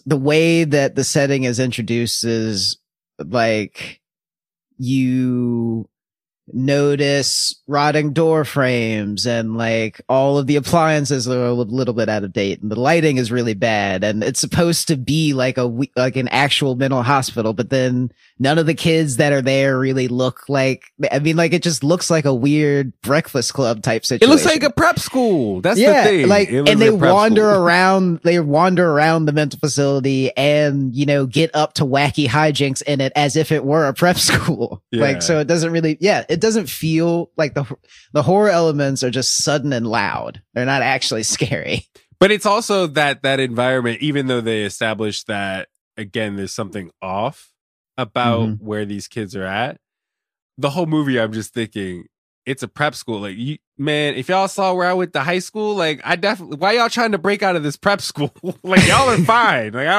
the way that the setting is introduced is like you notice rotting door frames and like all of the appliances are a little bit out of date and the lighting is really bad and it's supposed to be like an actual mental hospital, but then none of the kids that are there really look like, I mean, like it just looks like a weird Breakfast Club type situation. It looks like a prep school. That's the thing. Like, and they wander around the mental facility and, you know, get up to wacky hijinks in it as if it were a prep school. Yeah. Like, so it doesn't really, it doesn't feel like the horror elements are just sudden and loud. They're not actually scary. But it's also that environment, even though they established that, again, there's something off about where these kids are at. The whole movie, I'm just thinking, it's a prep school. Like, man, if y'all saw where I went to high school, like, why y'all trying to break out of this prep school? Like, y'all are fine. Like, I